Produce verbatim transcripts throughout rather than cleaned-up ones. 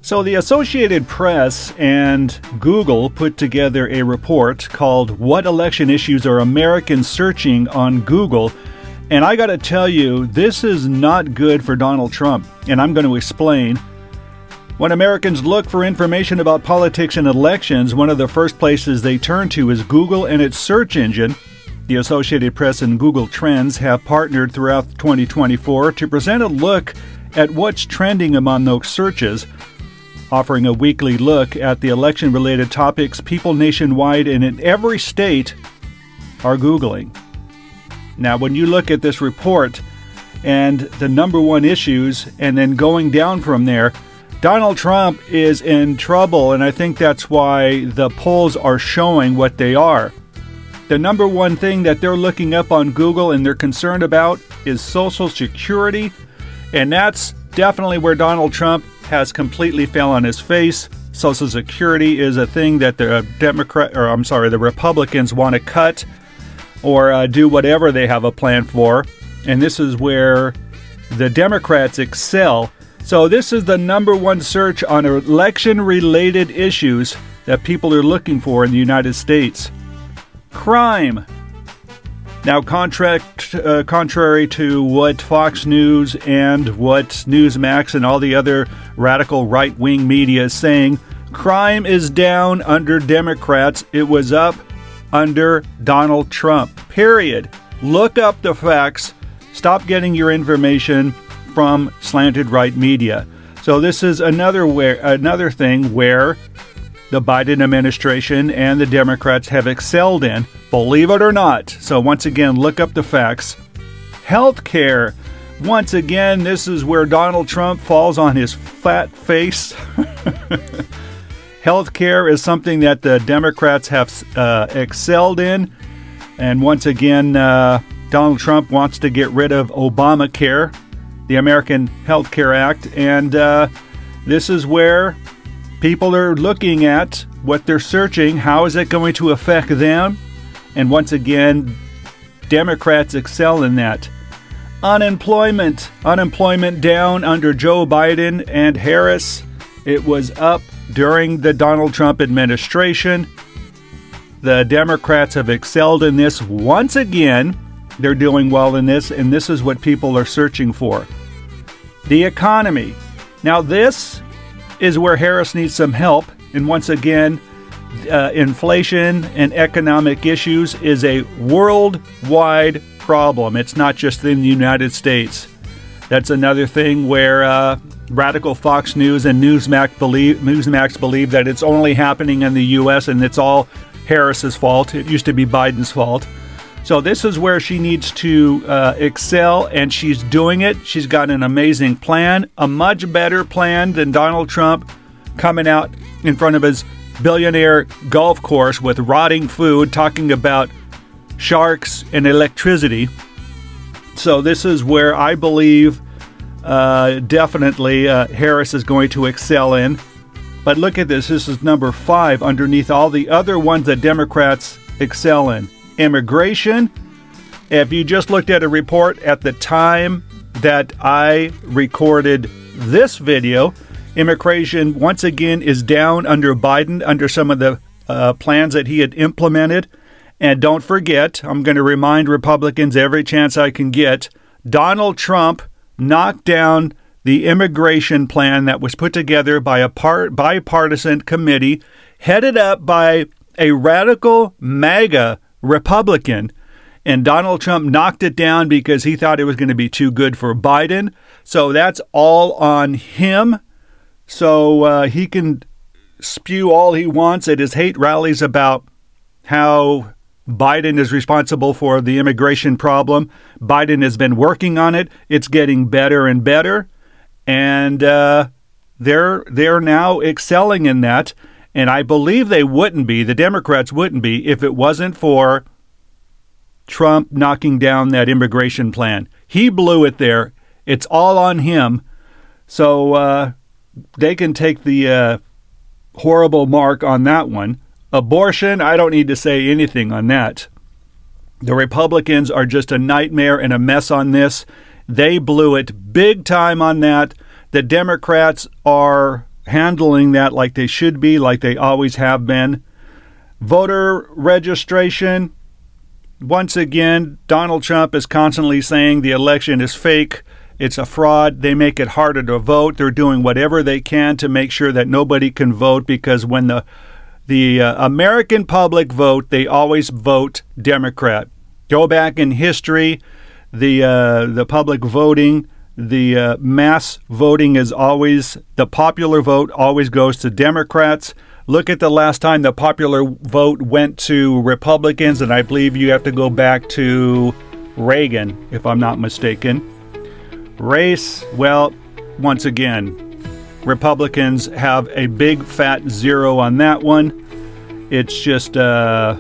So the Associated Press and Google put together a report called What Election Issues Are Americans Searching on Google? And I got to tell you, this is not good for Donald Trump, and I'm going to explain. When Americans look for information about politics and elections, one of the first places they turn to is Google and its search engine. The Associated Press and Google Trends have partnered throughout twenty twenty-four to present a look at what's trending among those searches, offering a weekly look at the election-related topics people nationwide and in every state are Googling. Now, when you look at this report and the number one issues and then going down from there, Donald Trump is in trouble, and I think that's why the polls are showing what they are. The number one thing that they're looking up on Google and they're concerned about is Social Security, and that's definitely where Donald Trump has completely fell on his face. Social Security is a thing that the Democrat, or I'm sorry, the Republicans want to cut or uh, do whatever they have a plan for, and this is where the Democrats excel. So this is the number one search on election-related issues that people are looking for in the United States. Crime. Now, contract, uh, contrary to what Fox News and what Newsmax and all the other radical right-wing media is saying, crime is down under Democrats. It was up under Donald Trump. Period. Look up the facts. Stop getting your information from slanted right media. So this is another where another thing where the Biden administration and the Democrats have excelled in, believe it or not. So once again, look up the facts. Healthcare. Once again, this is where Donald Trump falls on his fat face. Healthcare is something that the Democrats have uh, excelled in. And once again, uh, Donald Trump wants to get rid of Obamacare, the American Health Care Act. And uh, this is where people are looking at what they're searching. How is it going to affect them? And once again, Democrats excel in that. Unemployment. Unemployment down under Joe Biden and Harris. It was up during the Donald Trump administration. The Democrats have excelled in this once again. They're doing well in this, and this is what people are searching for. The economy. Now, this is where Harris needs some help. And once again, uh, inflation and economic issues is a worldwide problem. It's not just in the United States. That's another thing where uh, radical Fox News and Newsmax believe, Newsmax believe that it's only happening in the U S and it's all Harris's fault. It used to be Biden's fault. So this is where she needs to uh, excel, and she's doing it. She's got an amazing plan, a much better plan than Donald Trump coming out in front of his billionaire golf course with rotting food, talking about sharks and electricity. So this is where I believe uh, definitely uh, Harris is going to excel in. But look at this. This is number five underneath all the other ones that Democrats excel in. Immigration. If you just looked at a report at the time that I recorded this video, immigration once again is down under Biden, under some of the uh, plans that he had implemented. And don't forget, I'm going to remind Republicans every chance I can get, Donald Trump knocked down the immigration plan that was put together by a part, bipartisan committee headed up by a radical MAGA Republican, and Donald Trump knocked it down because he thought it was going to be too good for Biden. So that's all on him. So uh, he can spew all he wants at his hate rallies about how Biden is responsible for the immigration problem. Biden has been working on it. It's getting better and better. And uh, they're they're now excelling in that. And I believe they wouldn't be, the Democrats wouldn't be, if it wasn't for Trump knocking down that immigration plan. He blew it there. It's all on him. So uh, they can take the uh, horrible mark on that one. Abortion, I don't need to say anything on that. The Republicans are just a nightmare and a mess on this. They blew it big time on that. The Democrats are handling that like they should be, like they always have been. Voter registration. Once again, Donald Trump is constantly saying the election is fake. It's a fraud. They make it harder to vote. They're doing whatever they can to make sure that nobody can vote, because when the the uh, American public vote, they always vote Democrat. Go back in history, the uh, the public voting, the uh, mass voting is always, the popular vote always goes to Democrats. Look at the last time the popular vote went to Republicans, and I believe you have to go back to Reagan, if I'm not mistaken. Race, well, once again, Republicans have a big fat zero on that one. It's just uh,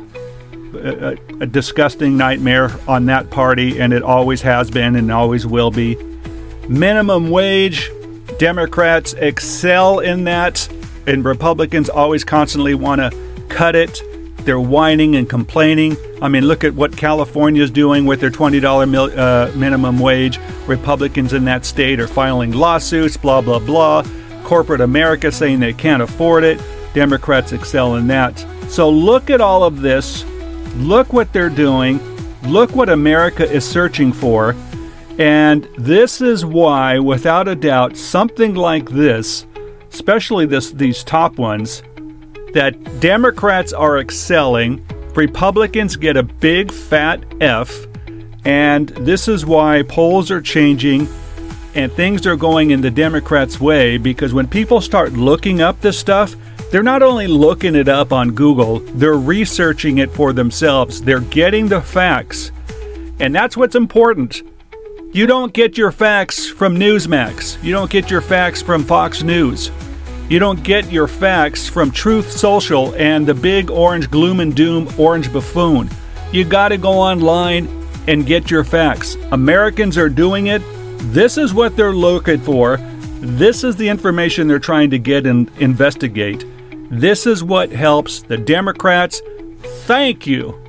a, a disgusting nightmare on that party, and it always has been and always will be. Minimum wage, Democrats excel in that, and Republicans always constantly want to cut it. They're whining and complaining. I mean, look at what California is doing with their twenty dollars mil, uh, minimum wage. Republicans in that state are filing lawsuits, blah, blah, blah. Corporate America saying they can't afford it. Democrats excel in that. So look at all of this. Look what they're doing. Look what America is searching for. And this is why, without a doubt, something like this, especially this these top ones, that Democrats are excelling, Republicans get a big fat F, and this is why polls are changing and things are going in the Democrats' way, because when people start looking up this stuff, they're not only looking it up on Google, they're researching it for themselves. They're getting the facts, and that's what's important. You don't get your facts from Newsmax. You don't get your facts from Fox News. You don't get your facts from Truth Social and the big orange gloom and doom orange buffoon. You got to go online and get your facts. Americans are doing it. This is what they're looking for. This is the information they're trying to get and investigate. This is what helps the Democrats. Thank you